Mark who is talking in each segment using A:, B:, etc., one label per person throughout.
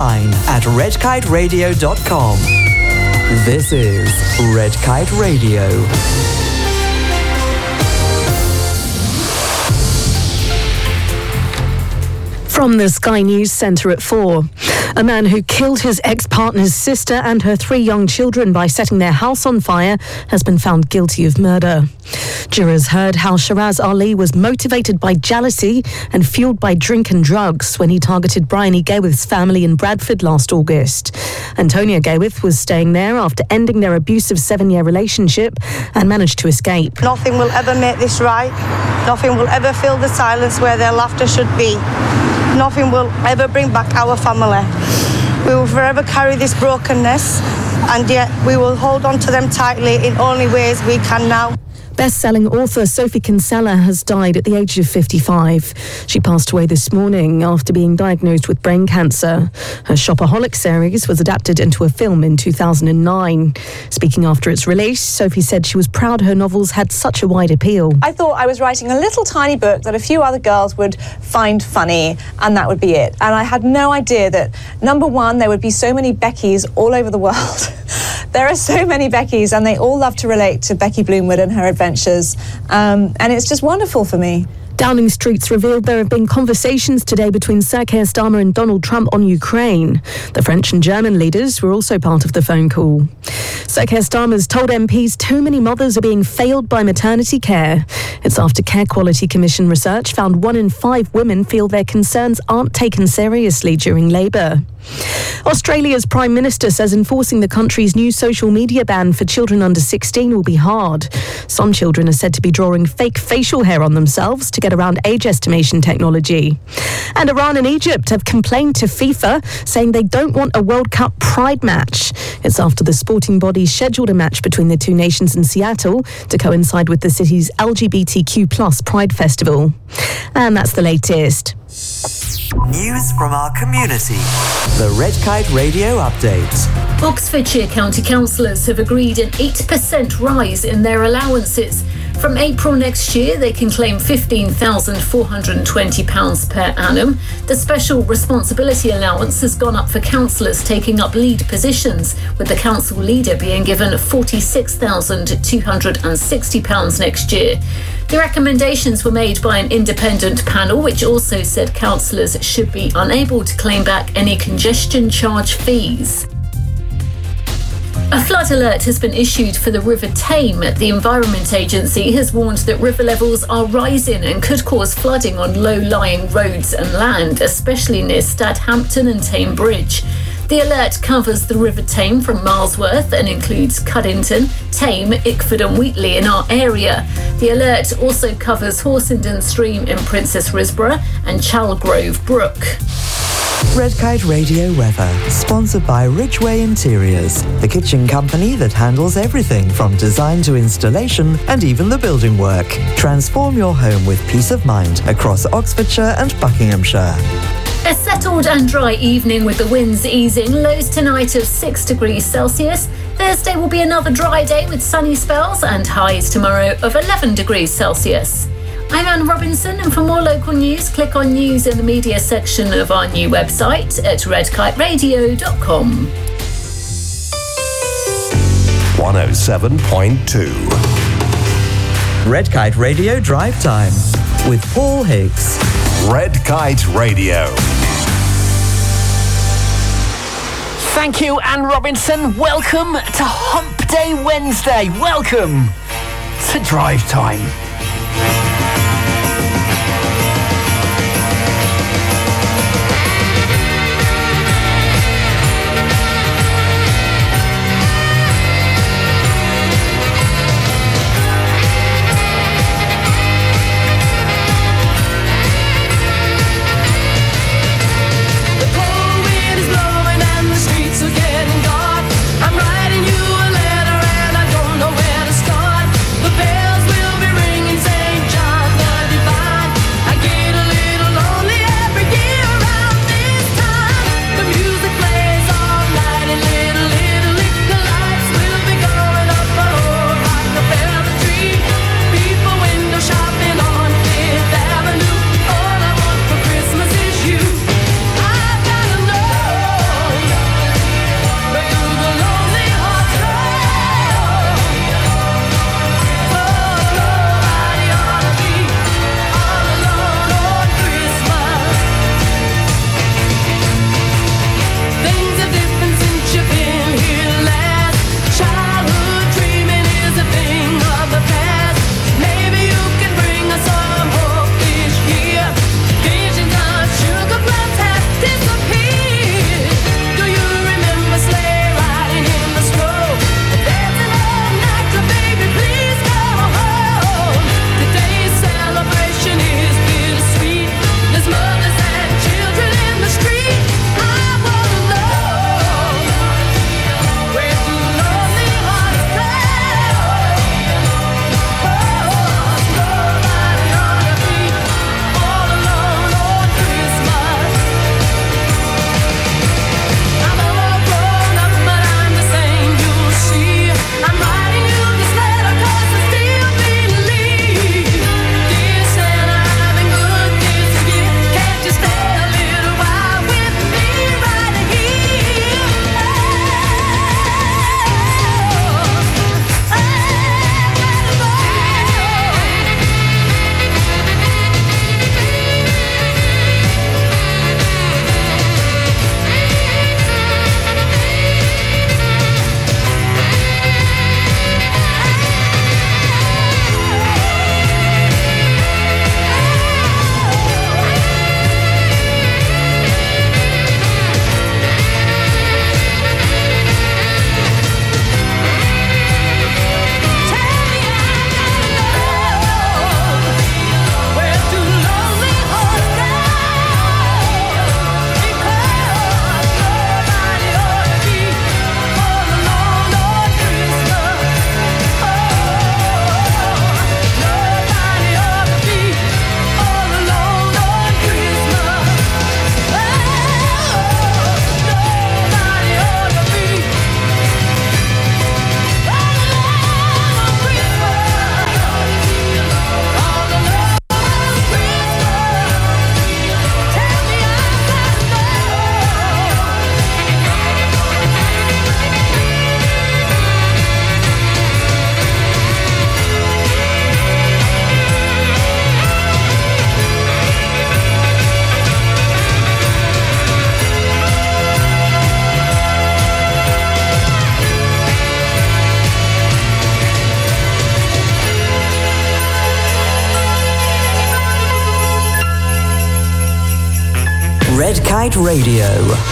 A: online at redkiteradio.com. This is Red Kite Radio.
B: From the Sky News Centre at 4. A man who killed his ex-partner's sister and her 3 young children by setting their house on fire has been found guilty of murder. Jurors heard how Shiraz Ali was motivated by jealousy and fueled by drink and drugs when he targeted Bryony Gayworth's family in Bradford last August. Antonia Gayworth was staying there after ending their abusive 7-year relationship and managed to escape.
C: Nothing will ever make this right. Nothing will ever fill the silence where their laughter should be. Nothing will ever bring back our family. We will forever carry this brokenness, and yet we will hold on to them tightly in only ways we can now.
B: Best-selling author Sophie Kinsella has died at the age of 55. She passed away this morning after being diagnosed with brain cancer. Her Shopaholic series was adapted into a film in 2009. Speaking after its release, Sophie said she was proud her novels had such a wide appeal.
D: I thought I was writing a little tiny book that a few other girls would find funny, and that would be it. And I had no idea that, number one, there would be so many Beckys all over the world. There are so many Beckys, and they all love to relate to Becky Bloomwood and her adventures. And it's just wonderful for me.
B: Downing Street's revealed there have been conversations today between Sir Keir Starmer and Donald Trump on Ukraine. The French and German leaders were also part of the phone call. Sir Keir Starmer's told MPs too many mothers are being failed by maternity care. It's after Care Quality Commission research found 1 in 5 women feel their concerns aren't taken seriously during labour. Australia's Prime Minister says enforcing the country's new social media ban for children under 16 will be hard. Some children are said to be drawing fake facial hair on themselves to get around age estimation technology. And Iran and Egypt have complained to FIFA, saying they don't want a World Cup Pride match. It's after the sporting body scheduled a match between the two nations in Seattle to coincide with the city's LGBTQ+ Pride Festival. And that's the latest.
A: News from our community. The Red Kite Radio Update.
E: Oxfordshire County Councillors have agreed an 8% rise in their allowances. From April next year, they can claim £15,420 per annum. The special responsibility allowance has gone up for councillors taking up lead positions, with the council leader being given £46,260 next year. The recommendations were made by an independent panel, which also said councillors should be unable to claim back any congestion charge fees. A flood alert has been issued for the River Tame. The Environment Agency has warned that river levels are rising and could cause flooding on low-lying roads and land, especially near Stadhampton and Tame Bridge. The alert covers the River Tame from Milesworth and includes Cuddington, Tame, Ickford and Wheatley in our area. The alert also covers Horsenden Stream in Princess Risborough and Chalgrove Brook.
A: Red Kite Radio weather, sponsored by Ridgeway Interiors, the kitchen company that handles everything from design to installation and even the building work. Transform your home with peace of mind across Oxfordshire and Buckinghamshire.
E: A settled and dry evening with the winds easing, lows tonight of 6 degrees Celsius. Thursday will be another dry day with sunny spells and highs tomorrow of 11 degrees Celsius. I'm Anne Robinson, and for more local news, click on News in the Media section of our new website at redkiteradio.com.
F: 107.2
A: Red Kite Radio Drive Time with Paul Higgs.
F: Red Kite Radio.
G: Thank you, Anne Robinson. Welcome to Hump Day Wednesday. Welcome to Drive Time.
H: I'm writing you a letter and I don't know where to start. The bells will be ringing.
A: Kite Radio.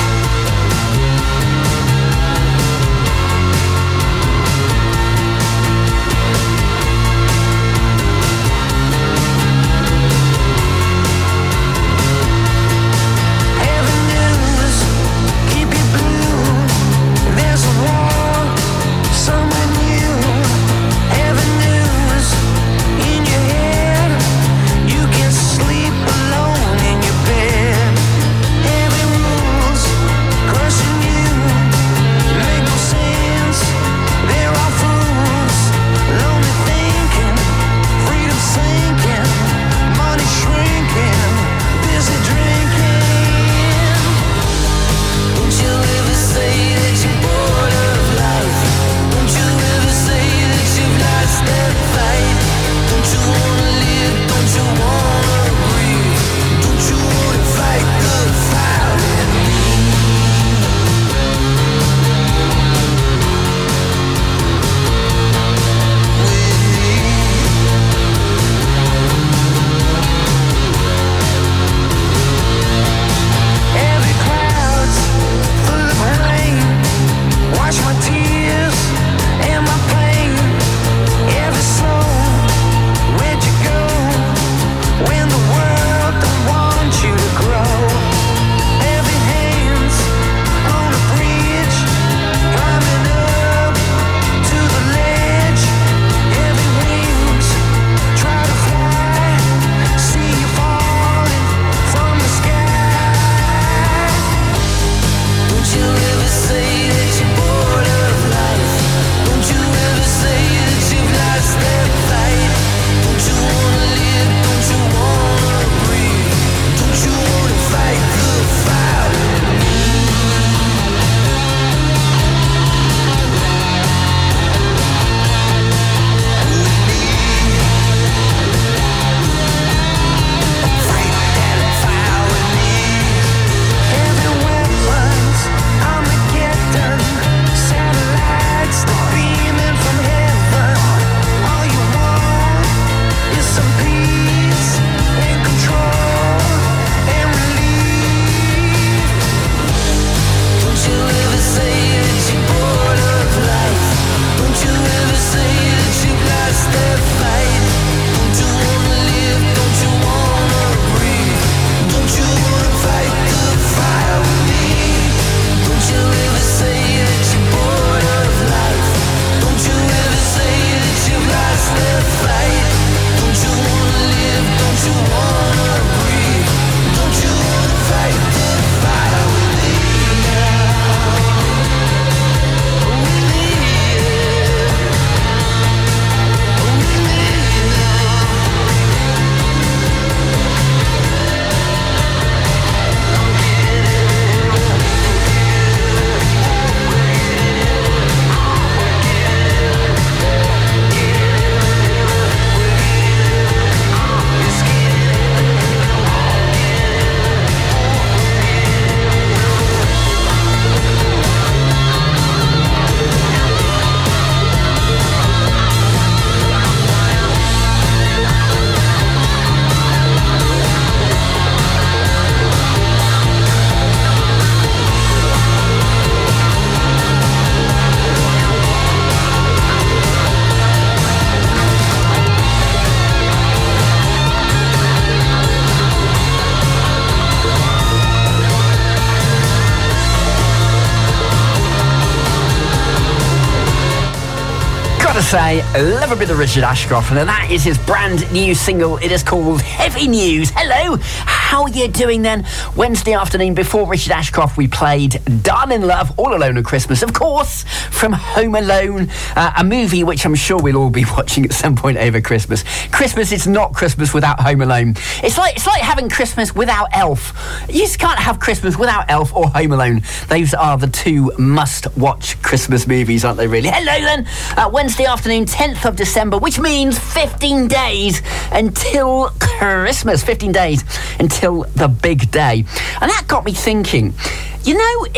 G: Say, I love a bit of Richard Ashcroft, and that is his brand new single. It is called Heavy News. Hello, how are you doing then? Wednesday afternoon before Richard Ashcroft, we played Darling Love, All Alone at Christmas, of course, from Home Alone, a movie which I'm sure we'll all be watching at some point over Christmas. Christmas is not Christmas without Home Alone. It's like having Christmas without Elf. You just can't have Christmas without Elf or Home Alone. Those are the two must-watch Christmas movies, aren't they, really? Hello then, Wednesday afternoon, 10th of December, which means 15 days until Christmas. 15 days until the big day. And that got me thinking, you know,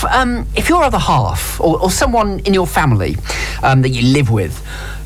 G: if your other half or someone in your family that you live with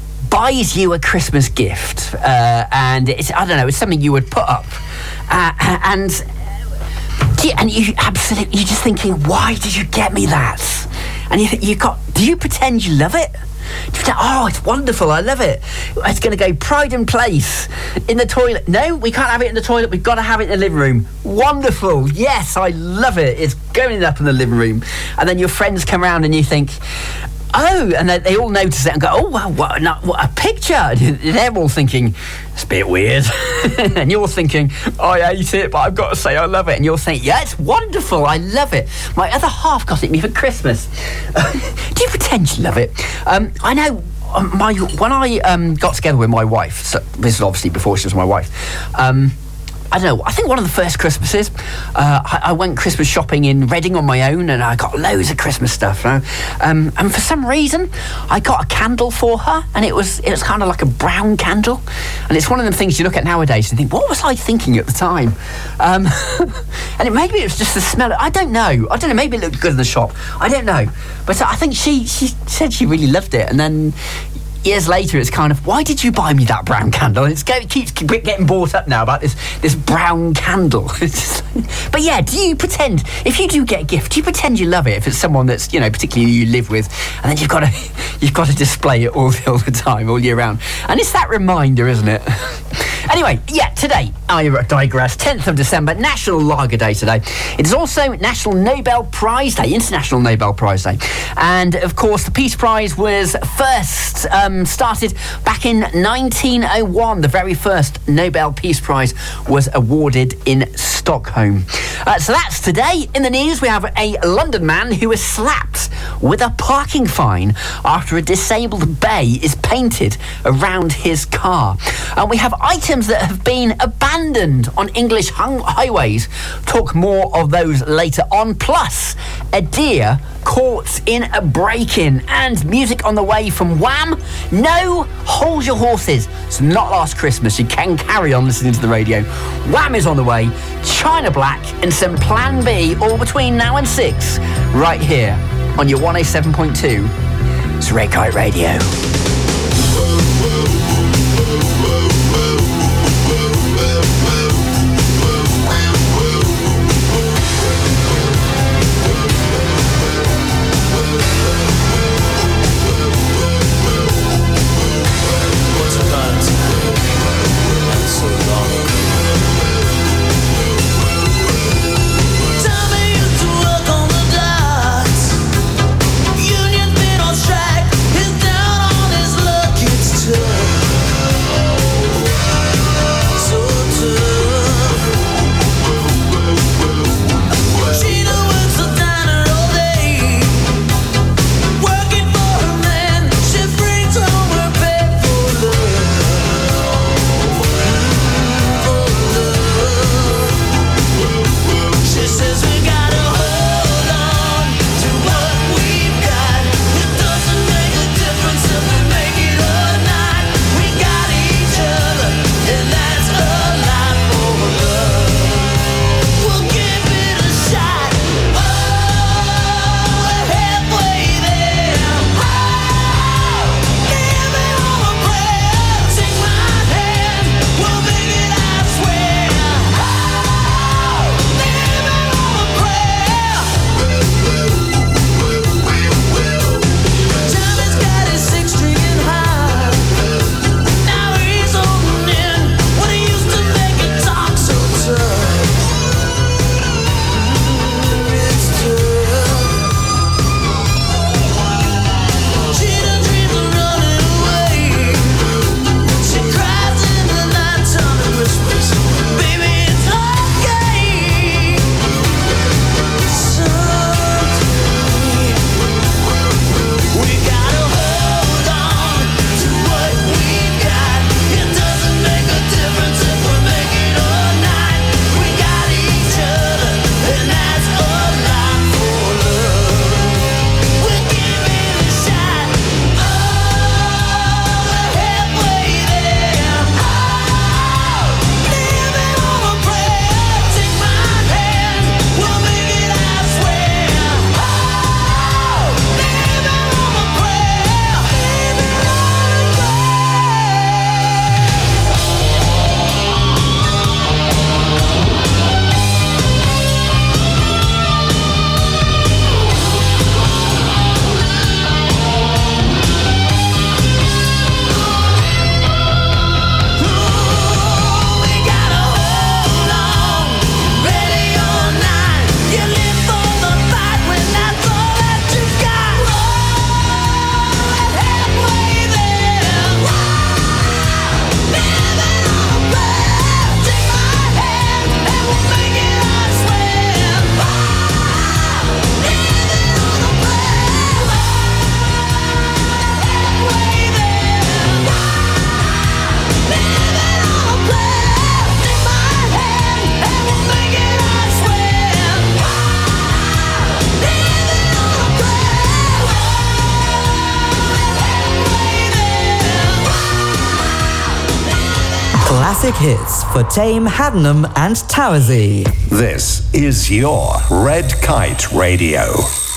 G: buys you a Christmas gift, and it's, I don't know, it's something you would put up, and do and you're just thinking, why did you get me that? And do you pretend you love it? Oh, it's wonderful, I love it. It's going to go Pride and Place in the toilet. No, we can't have it in the toilet, we've got to have it in the living room. Wonderful, yes, I love it. It's going up in the living room. And then your friends come around and you think, oh, and they all notice it and go, oh, wow, what a picture. They're all thinking, it's a bit weird. And you're thinking, I hate it, but I've got to say I love it. And you're saying, yeah, it's wonderful, I love it. My other half got it me for Christmas. Do you pretend you love it? I know when I got together with my wife, so this is obviously before she was my wife, I don't know, I think one of the first Christmases, I went Christmas shopping in Reading on my own, and I got loads of Christmas stuff. And for some reason, I got a candle for her, and it was kind of like a brown candle. And it's one of them things you look at nowadays and think, what was I thinking at the time? And maybe it was just the smell. I don't know. Maybe it looked good in the shop. I don't know. But I think she said she really loved it. And then years later, it's kind of, why did you buy me that brown candle? And it keeps getting brought up now about this brown candle. But yeah, do you pretend, if you do get a gift, do you pretend you love it if it's someone that's, particularly you live with, and then you've got to display it all the time, all year round? And it's that reminder, isn't it? Anyway, yeah, today, I digress, 10th of December, National Lager Day today. It is also National Nobel Prize Day, International Nobel Prize Day. And, of course, the Peace Prize was first started back in 1901. The very first Nobel Peace Prize was awarded in Stockholm. So that's today. In the news, we have a London man who was slapped with a parking fine after a disabled bay is painted around his car. And we have items that have been abandoned on English highways. Talk more of those later on. Plus, a deer caught in a break-in, and music on the way from Wham. No, hold your horses. It's not Last Christmas. You can carry on listening to the radio. Wham is on the way, China Black, and some Plan B all between now and 6, right here on your 107.2. It's Red Kite Radio.
H: Union's been on strike. He's down on his luck. It's
A: classic hits for Tame, Haddenham and Towersey.
F: This is your Red Kite Radio.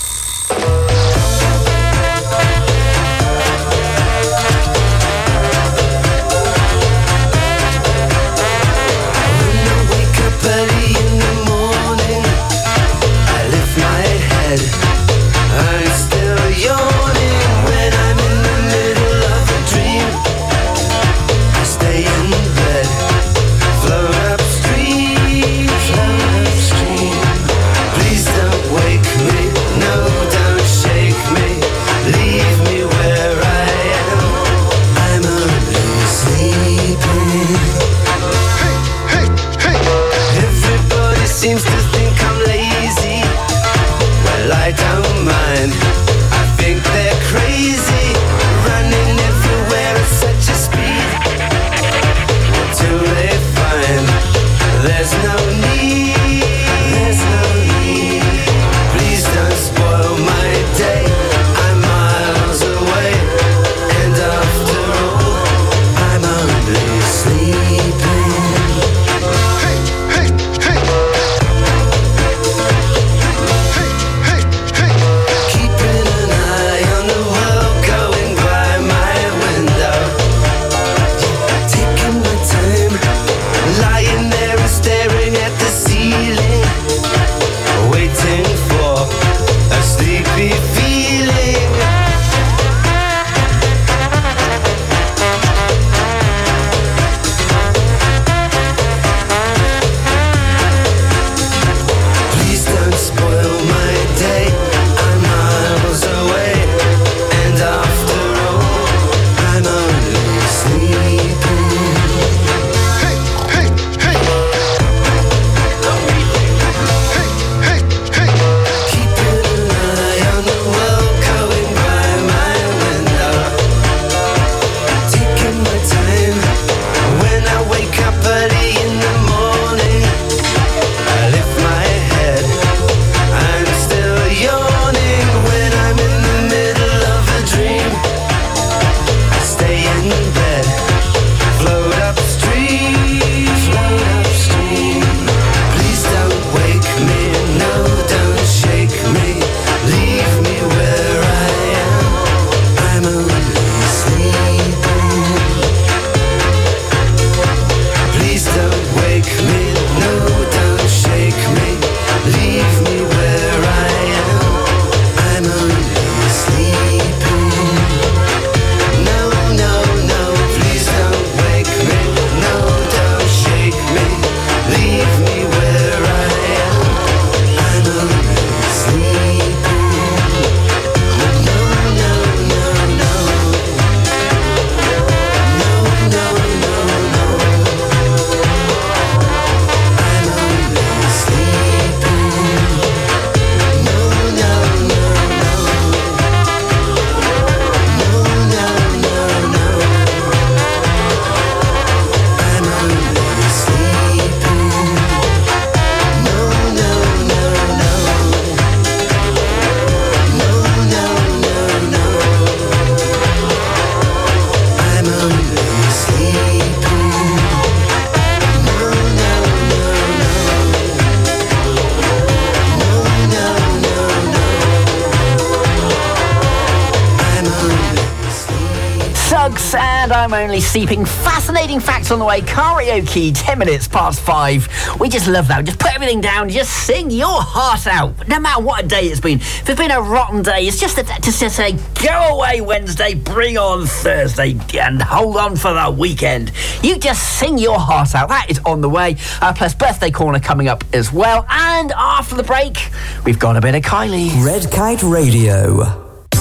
G: And I'm only sleeping. Fascinating facts on the way. Karaoke, 10 minutes past 5. We just love that. Just put everything down. Just sing your heart out. No matter what a day it's been. If it's been a rotten day, it's just to say, go away Wednesday, bring on Thursday, and hold on for the weekend. You just sing your heart out. That is on the way. Plus Birthday Corner coming up as well. And after the break, we've got a bit of Kylie.
A: Red Kite Radio.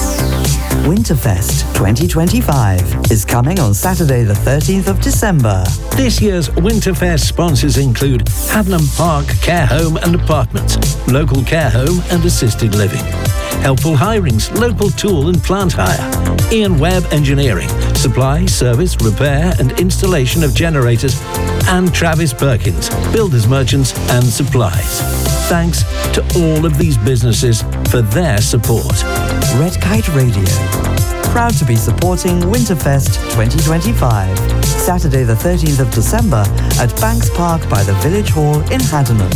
A: Winterfest 2025 is coming on Saturday the 13th of December.
H: This year's Winterfest sponsors include Haddenham Park Care Home and Apartments, Local Care Home and Assisted Living, Helpful Hirings, Local Tool and Plant Hire, Ian Webb Engineering, Supply, Service, Repair and Installation of Generators, and Travis Perkins, builders merchants and supplies. Thanks to all of these businesses for their support.
A: Red Kite Radio. Proud to be supporting Winterfest 2025. Saturday the 13th of December at Banks Park by the Village Hall in Haddenham.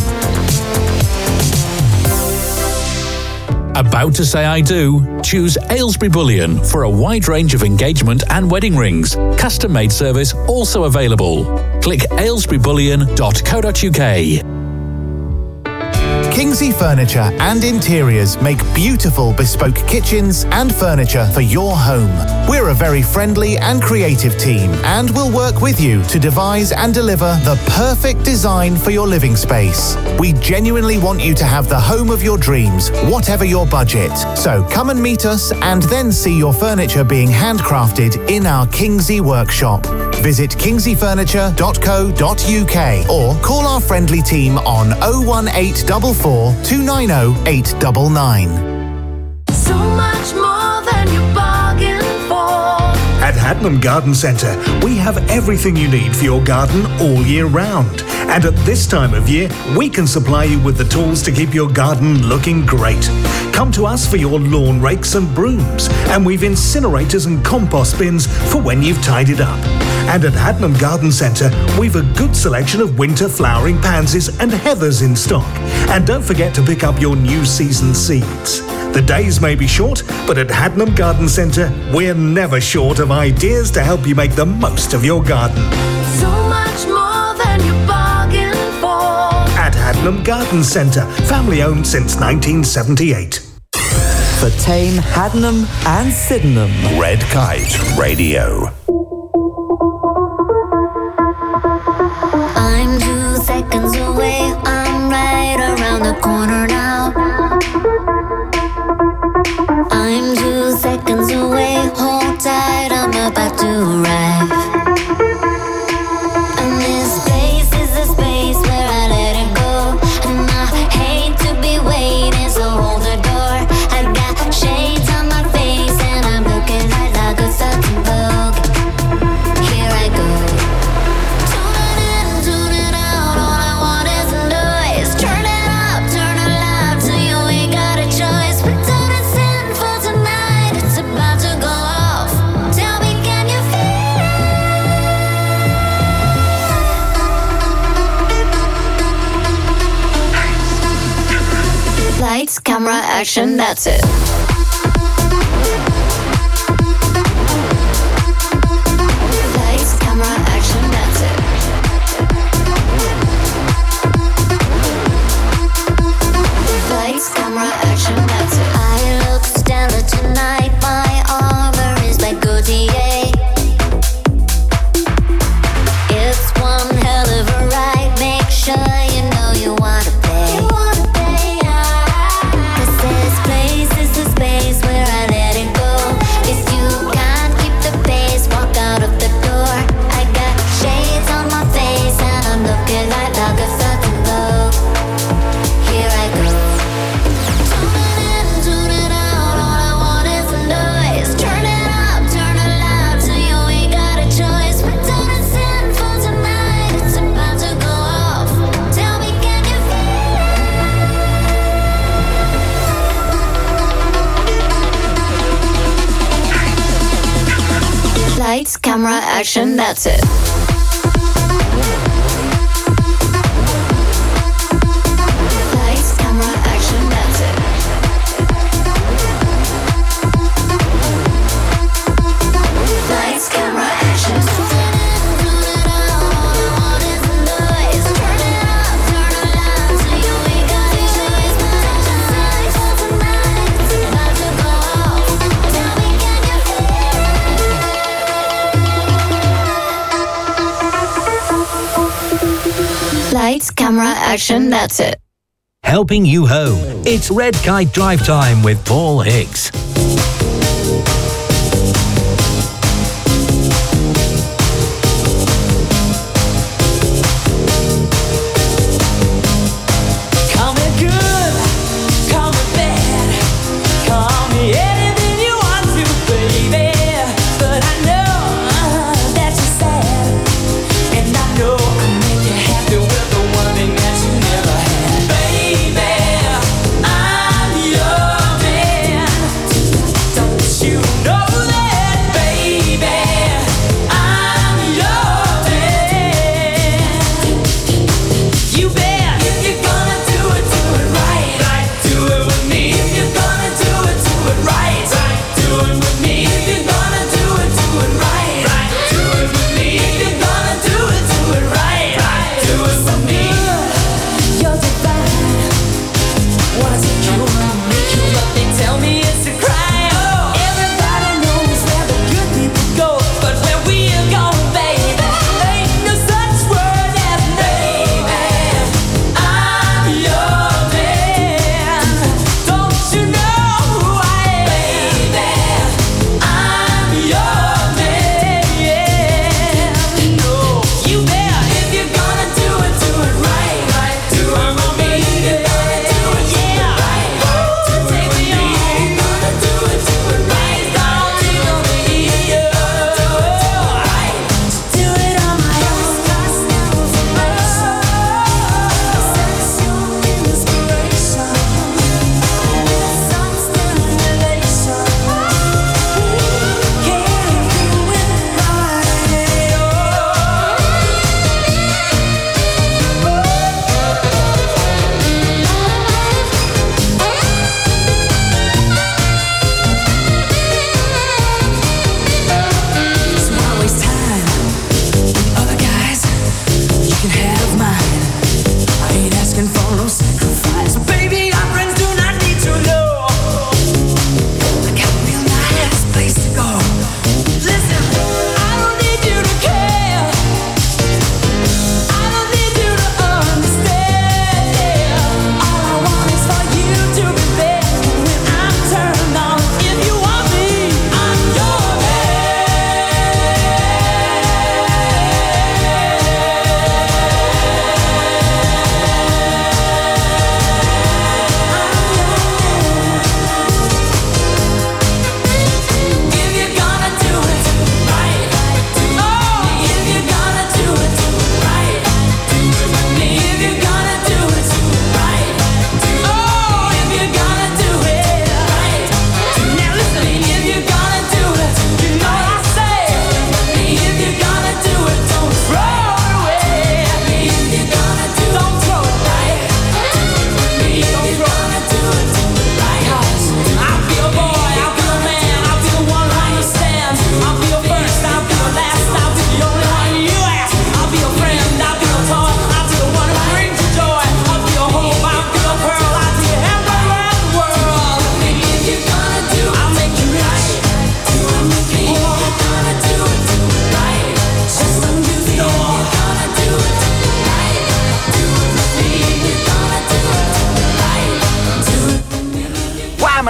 I: About to say I do? Choose Aylesbury Bullion for a wide range of engagement and wedding rings. Custom-made service also available. Click aylesburybullion.co.uk.
J: Kingsley Furniture and Interiors make beautiful bespoke kitchens and furniture for your home. We're a very friendly and creative team and will work with you to devise and deliver the perfect design for your living space. We genuinely want you to have the home of your dreams, whatever your budget. So come and meet us and then see your furniture being handcrafted in our Kingsley workshop. Visit kingsleyfurniture.co.uk or call our friendly team on 01844 290 899.
K: So much more than you bargained for.
L: At Haddenham Garden Centre, we have everything you need for your garden all year round. And at this time of year, we can supply you with the tools to keep your garden looking great. Come to us for your lawn rakes and brooms, and we've incinerators and compost bins for when you've tidied up. And at Haddenham Garden Centre, we've a good selection of winter flowering pansies and heathers in stock. And don't forget to pick up your new season seeds. The days may be short, but at Haddenham Garden Centre, we're never short of ideas to help you make the most of your garden.
K: So much more than you bargained for.
L: At Haddenham Garden Centre, family owned since 1978.
A: For Tame, Haddenham and Sydenham.
F: Red Kite Radio.
K: I'm 2 seconds away, I'm right around the corner now. I'm 2 seconds away, hold tight, I'm about to arrive. And this space is the space where I let it go. And I hate to be waiting, so hold the door. I got shades on my face and I'm looking like a certain Vogue. Here I go. Tune it in, tune it out, all I want is a noise. Turn it up, turn it loud, till you ain't got a choice. But don't it's in for tonight, it's about to go off. Tell me, can you feel it? Lights, camera, action, that's it. Lights, camera, action, that's it. Lights, camera, action, that's it. I look stellar tonight, my armor is like Gaultier. It's one hell of a ride, make sure you know you wanna pay. Cause this place is the space where I let it go. If you can't keep the pace, walk out of the door. I got shades on my face and I'm looking like a certain Vogue. Here I go. Tune it in, tune it out, all I want is a noise. Turn it up, turn it loud, till you ain't got a choice. But don't it's in for tonight, it's about to go off. Tell me, can you feel it? Lights, camera, action, that's it. Lights, camera, action, that's it. Lights, camera, action. Tune it in, tune it out, all I want is a noise. Turn it up, turn it loud, till you ain't got a choice. But don't you say for tonight, it's about to go off. Tell me, can you feel it? Lights, camera, action, that's it.
H: Helping you home. It's Red Kite Drive Time with Paul Hicks.
M: Call me good, call me bad, call me anything you want to, baby. But I know that you're sad, and I know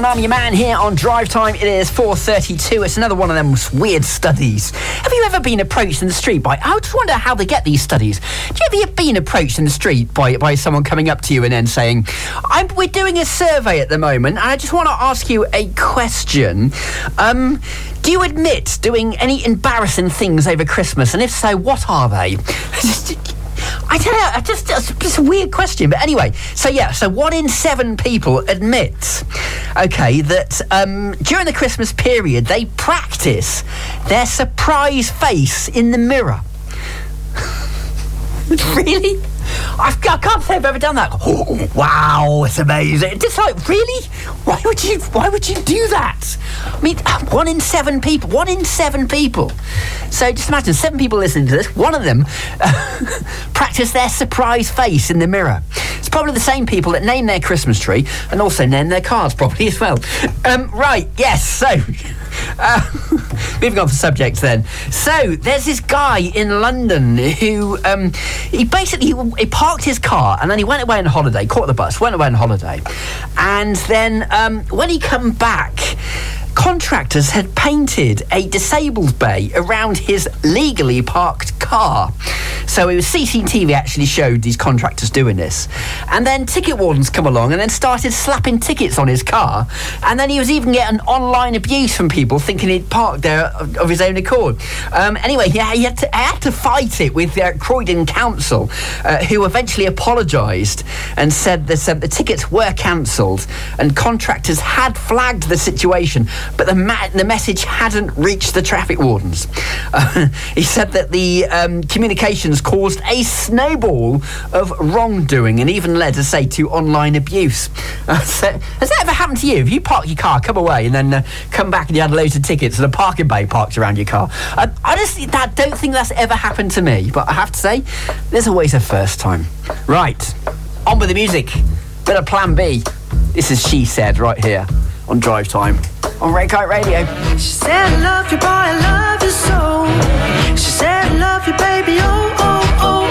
G: and I'm your man here on Drive Time. It is 4:32. It's another one of them weird studies. Have you ever been approached in the street by... I just wonder how they get these studies. Do you ever been approached in the street by someone coming up to you and then saying, we're doing a survey at the moment, and I just want to ask you a question. Do you admit doing any embarrassing things over Christmas? And if so, what are they? I don't know, it's a weird question. But anyway, so 1 in 7 people admit, okay, that during the Christmas period, they practice their surprise face in the mirror. Really? I can't say I've ever done that. Oh, wow, it's amazing. Just like, really? Why would you do that? I mean, 1 in 7 people. 1 in 7 people. So just imagine 7 people listening to this. One of them practice their surprise face in the mirror. It's probably the same people that name their Christmas tree and also name their cars probably as well. Right, yes, so... moving on to subjects then. So there's this guy in London who he parked his car and then he went away on holiday, caught the bus, went away on holiday, and then when he come back, contractors had painted a disabled bay around his legally parked car. So it was CCTV actually showed these contractors doing this. And then ticket wardens come along and then started slapping tickets on his car. And then he was even getting online abuse from people thinking he'd parked there of his own accord. Anyway, he had to fight it with Croydon Council, who eventually apologised and said that the tickets were cancelled and contractors had flagged the situation, but the message hadn't reached the traffic wardens. He said that the communications caused a snowball of wrongdoing and even led, as I say, to online abuse. So, has that ever happened to you? If you park your car, come away, and then come back and you had loads of tickets and a parking bay parked around your car? I don't think that's ever happened to me, but I have to say, there's always a first time. Right, on with the music. Bit of Plan B. This is She Said right here on Drive Time on Red Kite Radio.
M: She said, I love you, boy, I love you so. She said, I love you, baby, oh, oh, oh,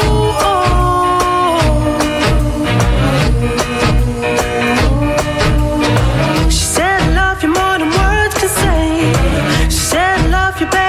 M: oh, oh. She said, I love you more than words can say. She said, I love you, baby.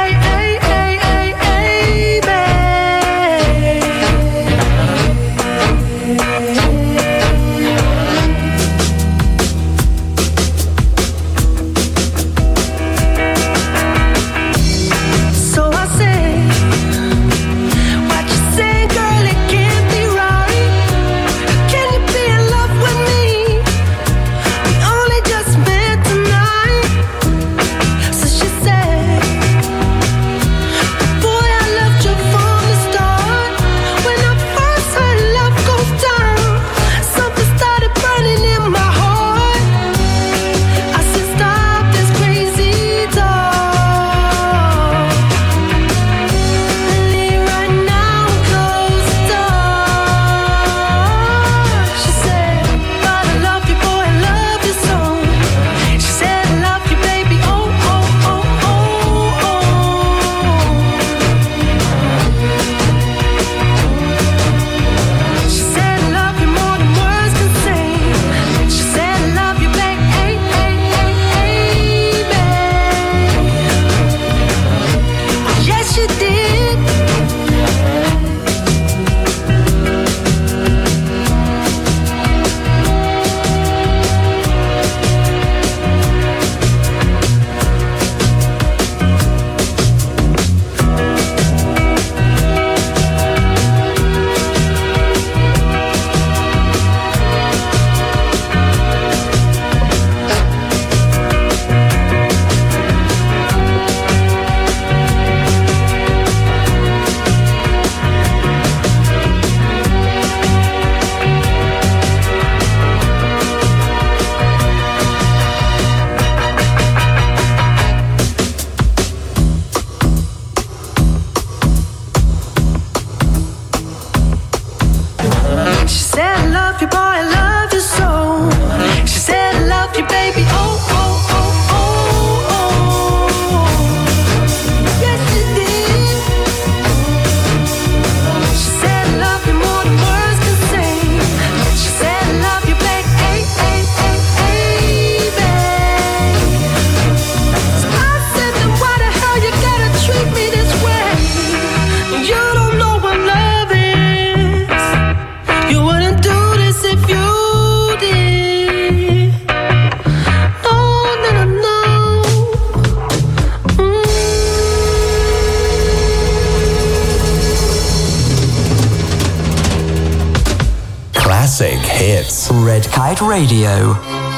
F: hits.
A: Red Kite Radio.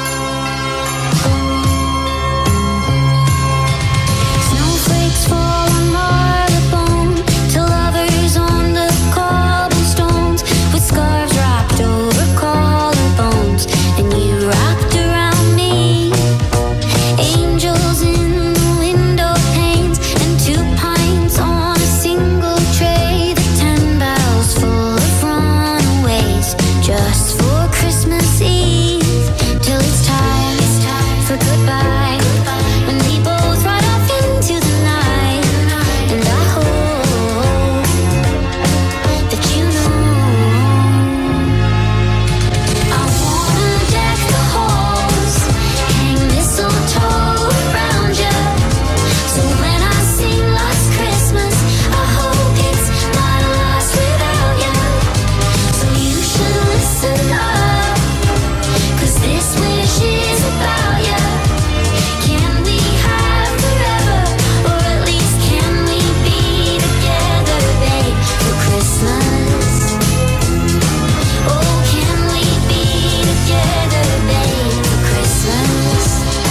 K: Snowflakes fall on Marylebone to lovers on the cobblestones with scarves wrapped over collarbones, and you wrapped around me. Angels in the window panes and 2 pints on a single tray. The 10 bells full of runaways just for Christmas Eve till it's time for goodbye. When we both ride off into the night, and I hope that you know I wanna deck the halls, hang mistletoe around you. So when I sing Last Christmas, I hope it's my last without you. So you should listen up, 'cause this wish is about you. Can we have forever, or at least can we be together, babe, for Christmas? Oh, can we be together, babe, for Christmas?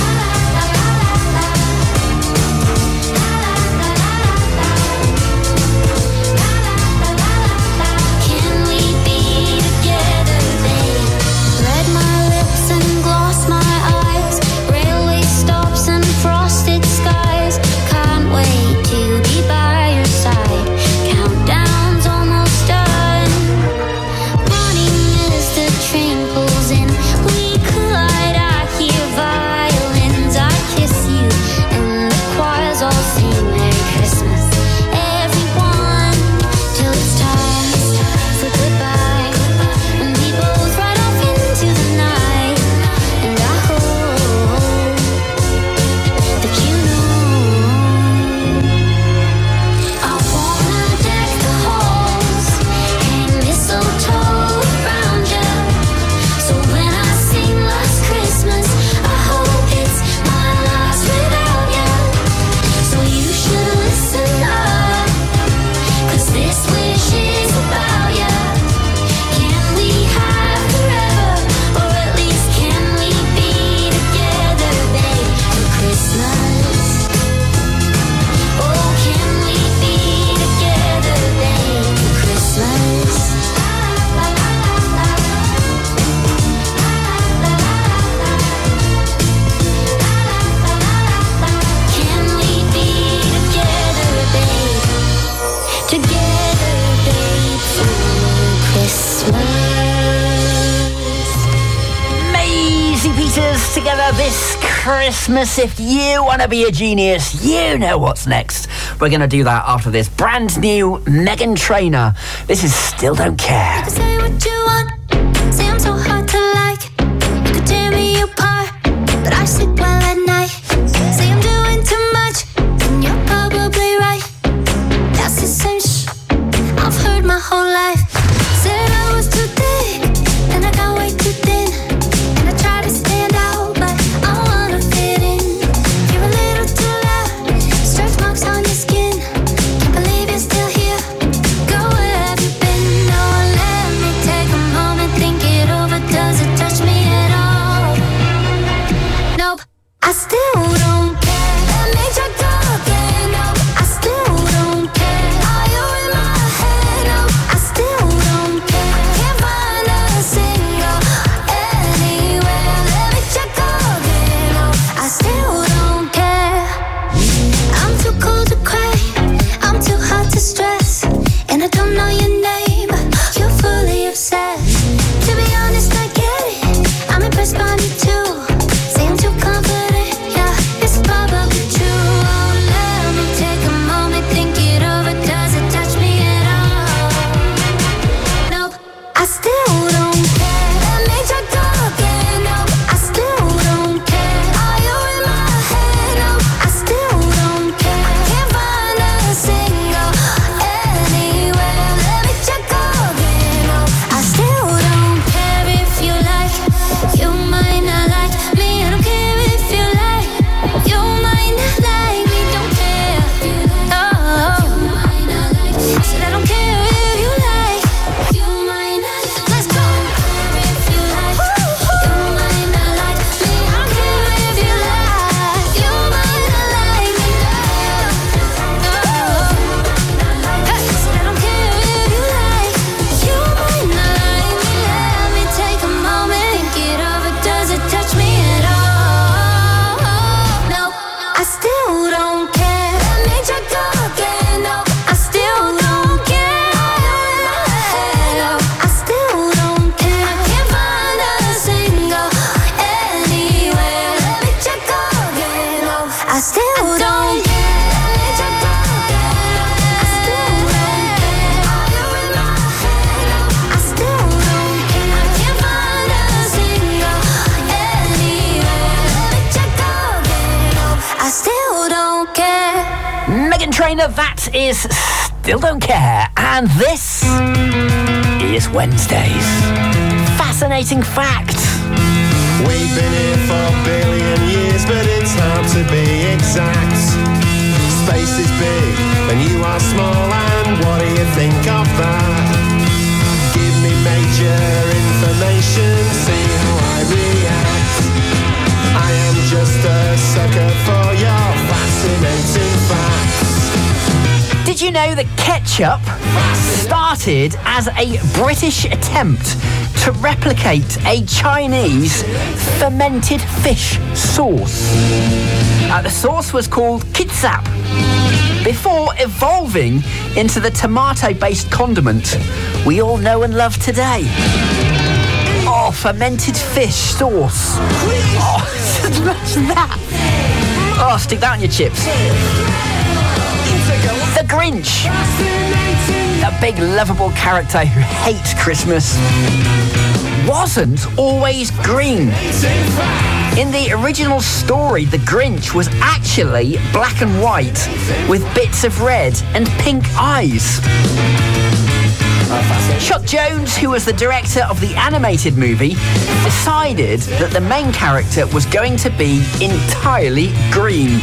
K: Can we be together, babe? Red my lips and gloss my eyes, railway stops and frosted skies. Can't wait to be by your side. Countdown's almost done. Running as the train pulls in, we collide. I hear violins, I kiss you, and the choirs all sing Merry Christmas, everyone, till it's time for goodbye. When we both ride off into the night, and I hope that you know I wanna deck the halls, hang mistletoe around you. So when I sing Last Christmas, I hope it's my last without you. So you should listen up, 'cause this wish is about you. Can we have forever, or at least can we be together, babe, for Christmas? Oh, can we be together, babe, for Christmas? Can we be together, babe? Together, babe, for Christmas.
G: Maisie Peters together this Christmas. If you want to be a genius, you know what's next. We're going to do that after this brand new Meghan Trainor. This is Still Don't Care.
K: Say what you want, say I'm so hard to like. You could tear me apart, but I sleep well at night. Say I'm doing too much, and you're probably right. That's the same I've heard my whole life. Said I was too thick, then I got way too thin. And I try to stand out, but I wanna fit in. You're a little too loud, stretch marks on your skin. Can't believe you're still here. Girl, where have you been? No, let me take a moment, think it over. Does it touch me at all? Nope, I still don't care. Let me try talking. Nope, I still don't care. Are you in my head? Nope, I still don't care. Can't find a single anywhere. Let me check again. Nope, I still don't care. I'm too cold to cry, I'm too hot to stress, and I don't know your name, but you're fully obsessed. To be honest, I get it, I'm impressed by me too. Say I'm too confident, yeah, it's probably true.
G: Trainer, that is Still Don't Care. And this is Wednesdays. Fascinating fact.
N: We've been here for a billion years, but it's hard to be exact. Space is big and you are small, and what do you think of that? Give me major information, see how I react. I am just a sucker for your fascinating facts.
G: Did you know that ketchup started as a British attempt to replicate a Chinese fermented fish sauce? The sauce was called kitsap, before evolving into the tomato-based condiment we all know and love today. Oh, fermented fish sauce. Oh, imagine that. Oh, stick that on your chips. The Grinch, the big lovable character who hates Christmas, wasn't always green. In the original story, the Grinch was actually black and white with bits of red and pink eyes. Chuck Jones, who was the director of the animated movie, decided that the main character was going to be entirely green.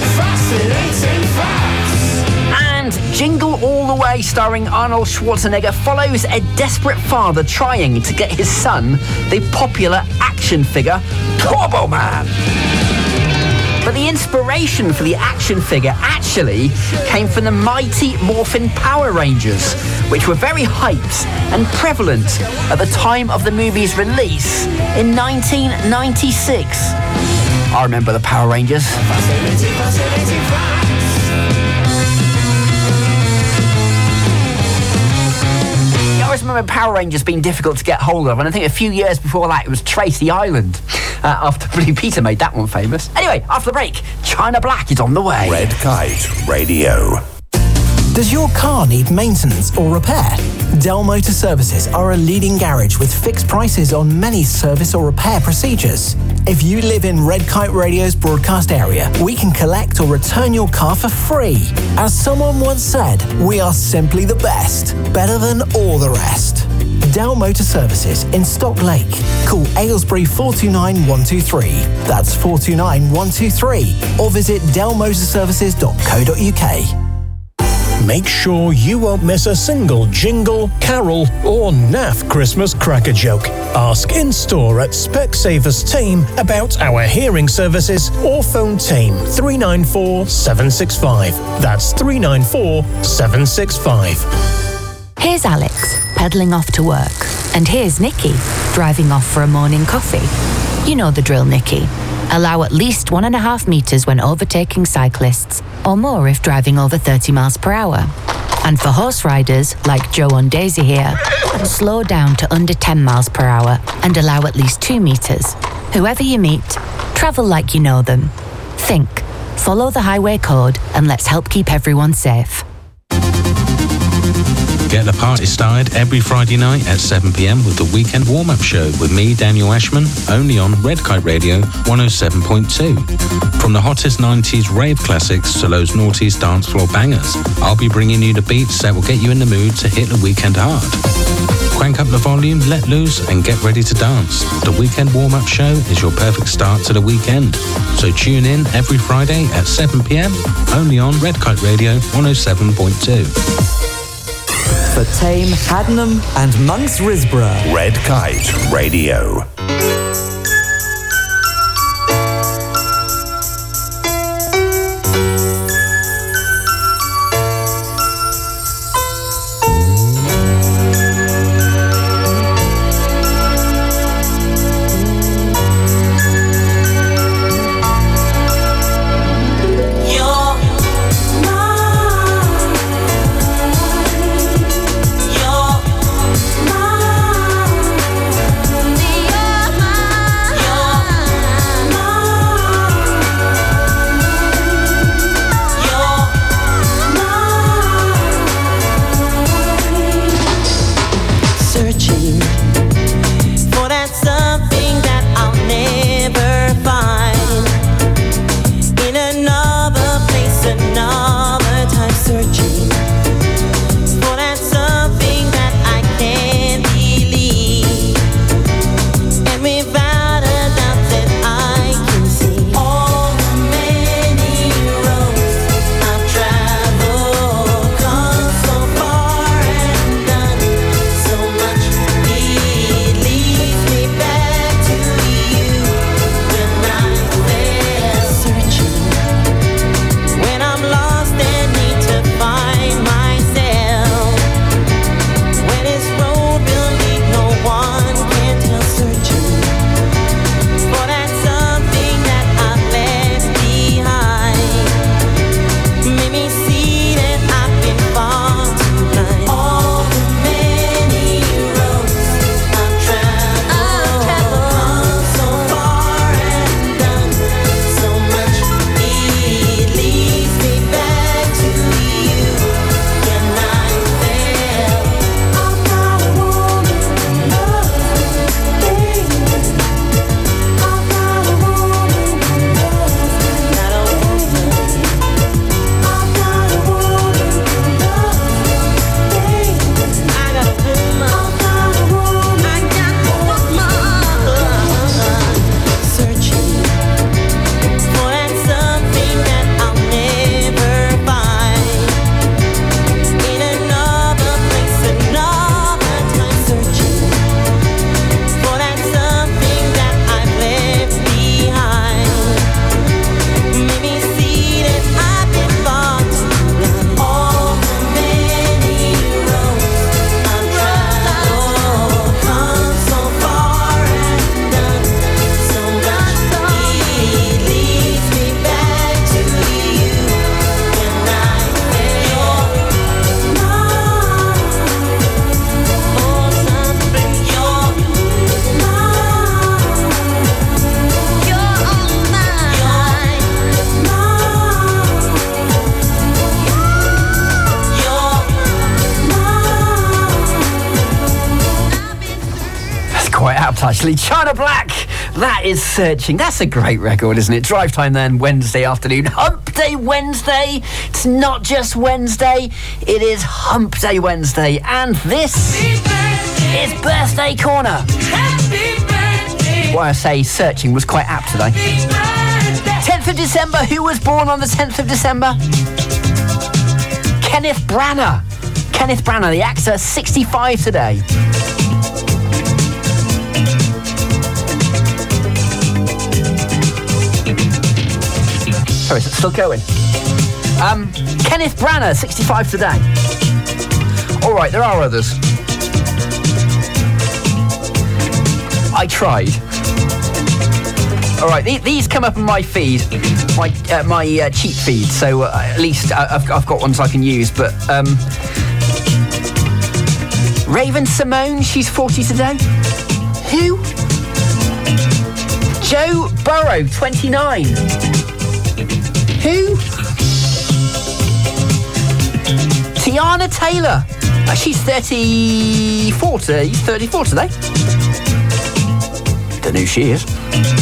G: And Jingle All the Way, starring Arnold Schwarzenegger, follows a desperate father trying to get his son the popular action figure Turbo Man. But the inspiration for the action figure actually came from the Mighty Morphin Power Rangers, which were very hyped and prevalent at the time of the movie's release in 1996. I remember the Power Rangers. I always remember Power Rangers being difficult to get hold of, and I think a few years before that it was Tracy Island, after Blue Peter made that one famous. Anyway, after the break, China Black is on the way.
F: Red Kite Radio.
O: Does your car need maintenance or repair? Dell Motor Services are a leading garage with fixed prices on many service or repair procedures. If you live in Red Kite Radio's broadcast area, we can collect or return your car for free. As someone once said, we are simply the best, better than all the rest. Dell Motor Services in Stock Lake. Call Aylesbury 429 123. That's 429 123. Or visit dellmotorservices.co.uk.
P: Make sure you won't miss a single jingle, carol, or naff Christmas cracker joke. Ask in-store at Specsavers team about our hearing services or phone team 394 765. That's 394 765.
Q: Here's Alex, pedalling off to work. And here's Nikki, driving off for a morning coffee. You know the drill, Nikki. Allow at least 1.5 metres when overtaking cyclists, or more if driving over 30 miles per hour. And for horse riders, like Joe and Daisy here, slow down to under 10 miles per hour and allow at least 2 metres. Whoever you meet, travel like you know them. Think, follow the highway code, and let's help keep everyone safe.
R: Get the party started every Friday night at 7 p.m. with the Weekend Warm-Up Show with me, Daniel Ashman, only on Red Kite Radio 107.2. From the hottest 90s rave classics to those noughties dance floor bangers, I'll be bringing you the beats that will get you in the mood to hit the weekend hard. Crank up the volume, let loose, and get ready to dance. The Weekend Warm-Up Show is your perfect start to the weekend. So tune in every Friday at 7 p.m. only on Red Kite Radio 107.2.
A: For Tame, Haddenham and Monks Risborough.
F: Red Kite Radio.
K: You're
G: that, actually. China Black, that is Searching. That's a great record, isn't it? Drive Time then, Wednesday afternoon. Hump Day Wednesday. It's not just Wednesday, it is Hump Day Wednesday. And this is Birthday Corner. Why I say Searching was quite apt today. 10th of December, who was born on the 10th of December? Kenneth Branagh. Kenneth Branagh, the actor, 65 today. Sorry, is it still going? Kenneth Branagh, 65 today. All right, there are others. I tried. All right, these come up on my feed, my cheat feed. So at least I've got ones I can use. But Raven Simone, she's 40 today. Who? Joe Burrow, 29. Who? Tiana Taylor. She's 34 today. He's 34 today. Don't know who she is.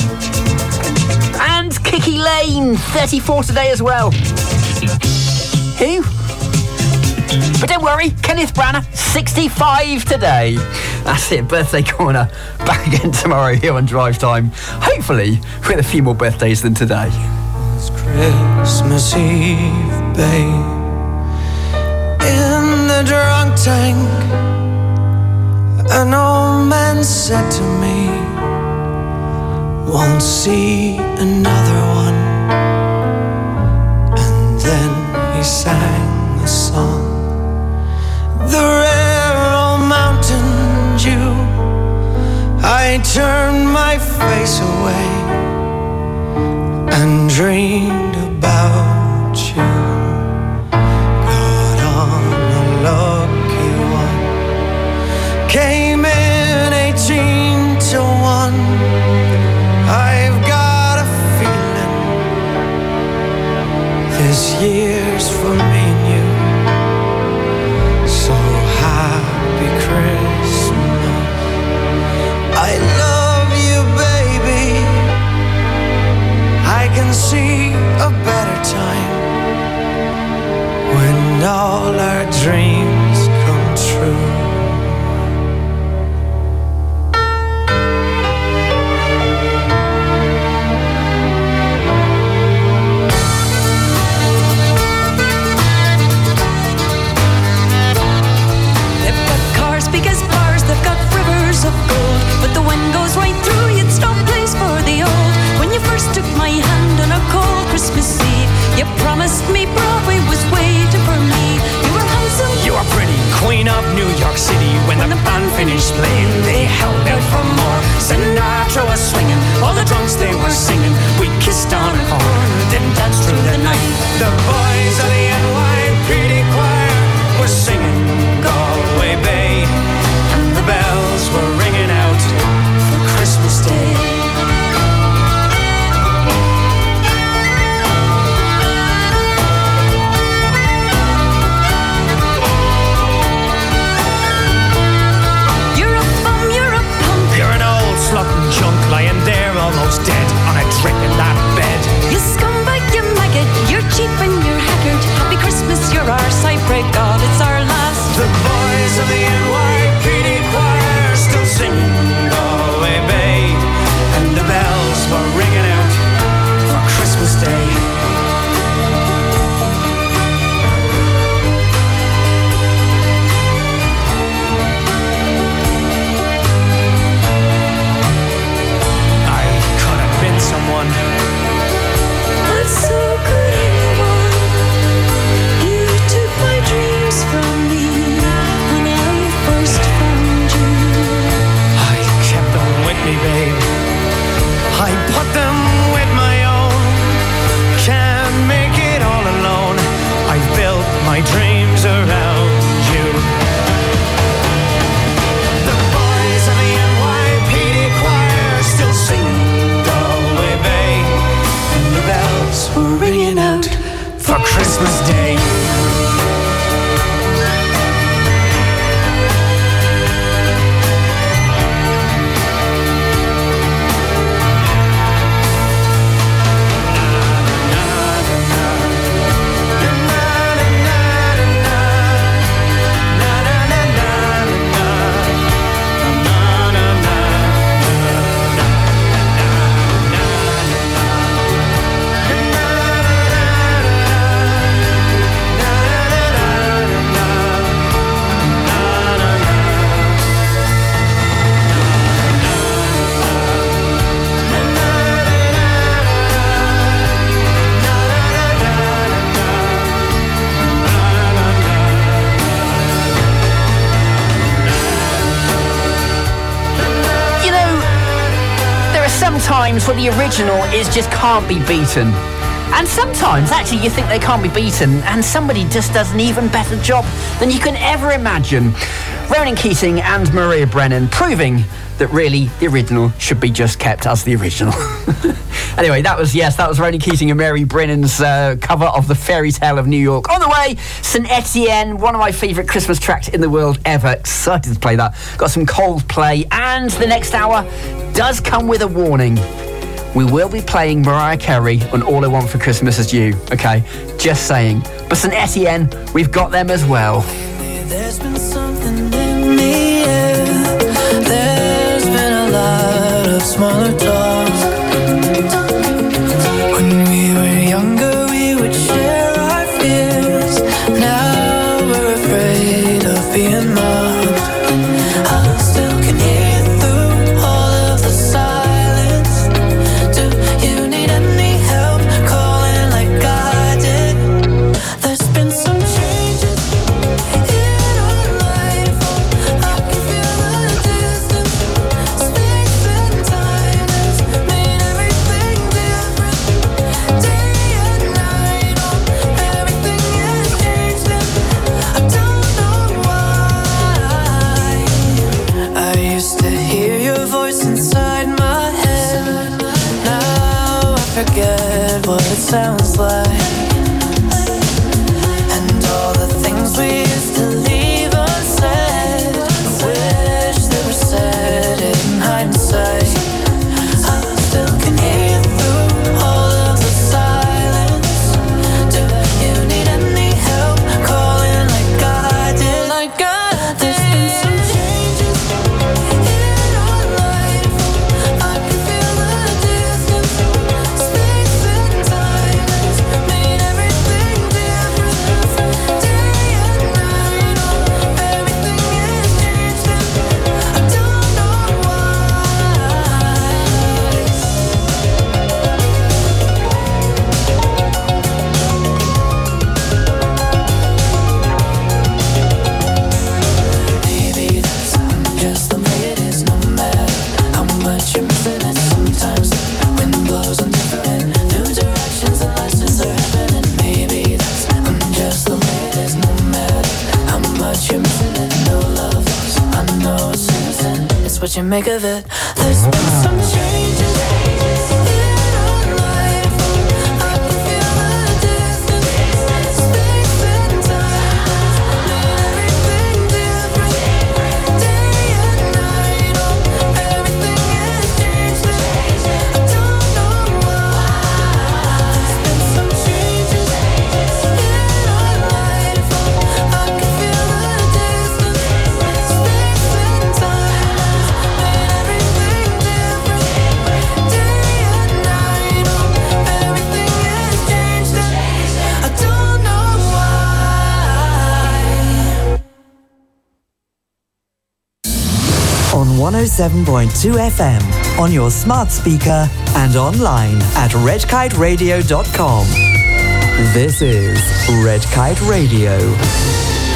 G: And Kiki Lane, 34 today as well. Who? But don't worry, Kenneth Branagh, 65 today. That's it, Birthday Corner. Back again tomorrow here on Drive Time. Hopefully with a few more birthdays than today.
M: It's Christmas Eve, babe. In the drunk tank, an old man said to me, won't see another one. And then he sang a song, the rare old Mountain Dew. I turned my face away and dreamed about you. Got on a lucky one, came in 18 to 1. I've got a feeling this year's for me and you. So happy Christmas. I love you, baby. I can see a better time when all our dreams come true.
S: Because bars, they've got rivers of gold, but the wind goes right through, you'd stop place for the old. When you first took my hand on a cold Christmas Eve, you promised me Broadway was waiting for me. You were handsome,
M: you were pretty, queen of New York City. When the band finished playing, they held out for more. Sinatra was swinging, all the drunks they were singing. We kissed on a corner, then danced through the night. The boys of the NYPD choir were singing Galway Bay, and the bells were ringing out for Christmas Day.
S: You're a bum, you're a punk,
M: you're an old slut and junk, lying there almost dead on a drip in that bed.
S: You scumbag, you maggot, you're cheap and you're haggard. Happy Christmas, you're ours, I pray God it's our last.
M: The boys of the NYPD choir still singing Galway Bay, and the bells were ringing out for Christmas Day. I could have been someone,
S: but so could anyone. You took my dreams from me when I first found you.
M: I kept them with me, babe. I put them with my own. Can't make it all alone. I built my dreams around you. The boys of the NYPD choir still singing Galway Bay, and the bells were ringing out for Christmas Day.
G: times where the original just can't be beaten. And sometimes, actually, you think they can't be beaten, and somebody just does an even better job than you can ever imagine. Ronan Keating and Maria Brennan proving that really the original should be just kept as the original. Anyway, that was Ronan Keating and Mary Brennan's cover of The Fairy Tale of New York. On the way, St. Etienne, one of my favourite Christmas tracks in the world ever. Excited to play that. Got some Coldplay, and the next hour does come with a warning. We will be playing Mariah Carey on All I Want for Christmas Is You, okay? Just saying. But St. Etienne, we've got them as well.
T: There's been something in the air. There's been a lot of smaller talks. When we were younger, we would share our fears. Now we're afraid of being mocked. I still can hear through all of the silence. Do you need any help calling like I did? There's been some changes in our life. I can feel the distance. Space and time has made everything different. Day and night, everything has changed, and I don't know why. I used to hear your voice inside my head. Now I forget what it sounds like. And all the things we used to leave unsaid, I wish they were said in hindsight. I still can hear through all of the silence. Do you need any help calling like I did? Like I did. There's been some changes in our life. I can feel the distance. Space and time has made everything different. Day and night, everything has changed, and I don't know why. Maybe that's just the way it is, no matter how much you're missing it. Sometimes the wind blows in different new directions and lessons are happening. Maybe that's just the way it is, no matter how much you're missing it. No love lost, I know it's innocent. It's what you make of it. There's been some changes in our life. I can feel the distance. Space and time made everything different. Day and night, everything has changed, and I don't know why. There's been some changes in our life. I can feel the distance. Space and time made everything different. Day and night, everything has changed, and I don't know why.
A: On 107.2 FM, on your smart speaker, and online at redkiteradio.com. This is Red Kite Radio.